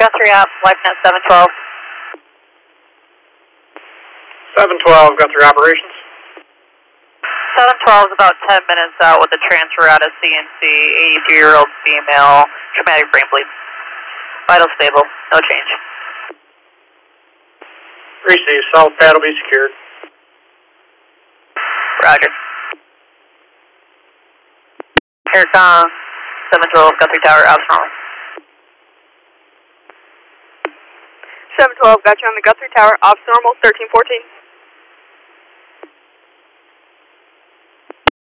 Guthrie up, LifeNet 712. 712, Guthrie operations. 712 is about 10 minutes out with a transfer out of CNC, 82-year-old female, traumatic brain bleed. Vital stable, no change. Receive, south pad will be secured. Roger. Aircom 712, Guthrie Tower, ops normal. 712, got you on the Guthrie Tower, ops normal, 1314.